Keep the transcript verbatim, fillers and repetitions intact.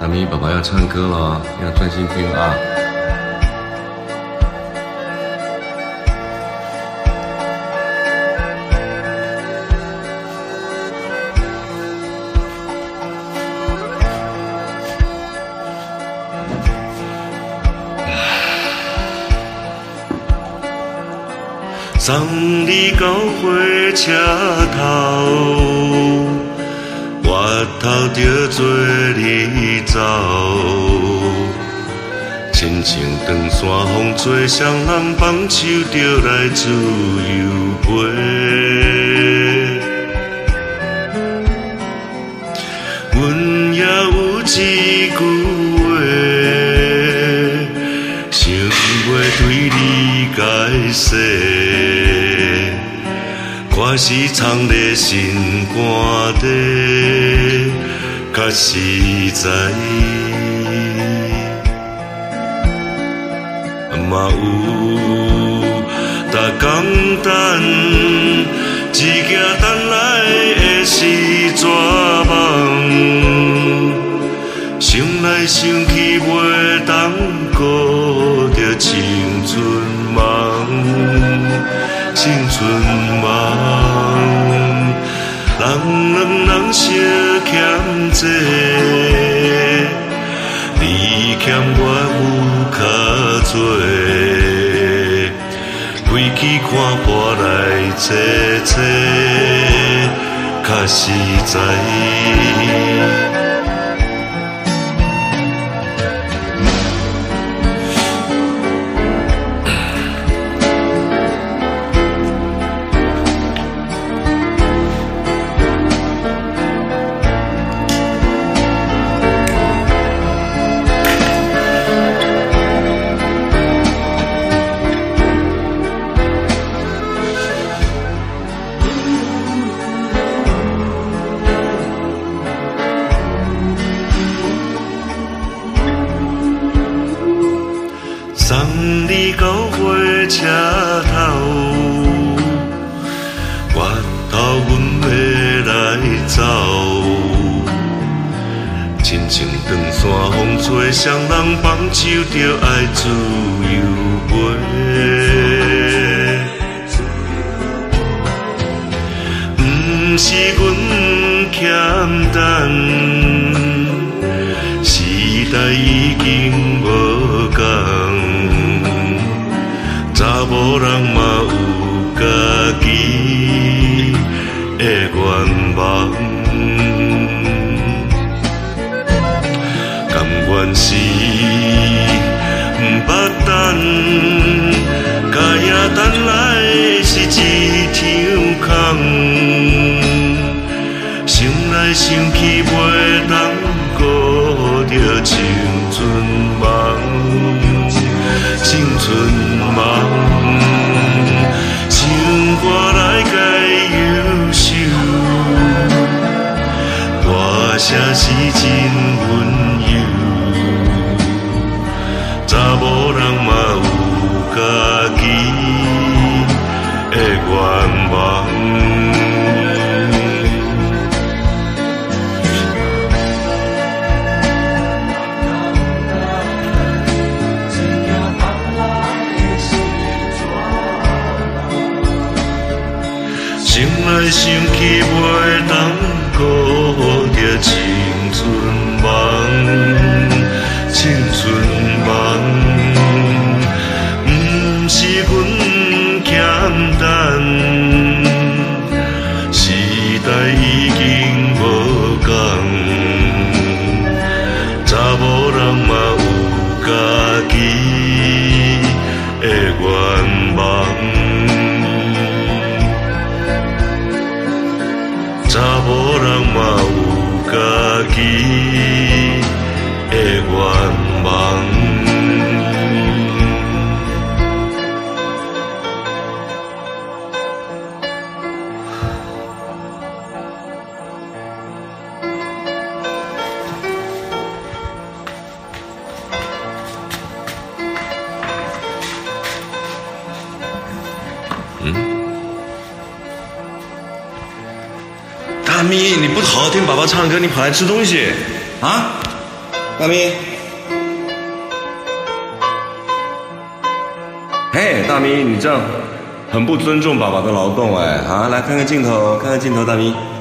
大咪，爸爸要唱歌了，要专心听啊。 送你到火车头，我头着做你走，亲像长山风吹，双人放手着来自由飞。阮也有一句话，想要对你解释。我是藏在心肝底，较实在。嘛有逐工等，一件等来的是绝望。想来想去袂当顾着青春梦。青春梦，人两人相欠债，你欠我有较多，开去看破来找找，较实在。送你到火车头，我头阮要来走，亲像长山风吹，双人放手着爱自由飞。不是阮欠等，时代已经无同。查某人嘛有家己的愿望，甘愿是不等，甲也等来是一场空。想来想去袂当顾着青春梦。青春梦，唱歌来解忧愁，歌声是真温柔，查某人嘛有家己的愿望。想来想去袂当顾着青春梦，青春梦，不是阮欠等，时代已经无同，查某人嘛有家己的愿望。查某人嘛有家己的愿望。嗯。大咪，你不好好听爸爸唱歌，你跑来吃东西啊？ 大咪，嘿，大咪，你这样很不尊重爸爸的劳动哎！啊，来看看镜头，看看镜头，大咪。